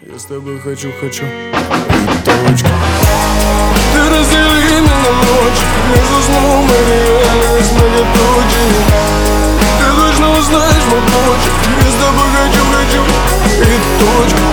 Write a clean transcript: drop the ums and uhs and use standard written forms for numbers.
Я с тобой хочу, и точка. Ты раздели меня на ночь, не заснул мой реальность многоточие. Ты точно узнаешь мой почерк. Я с тобой хочу, и точка.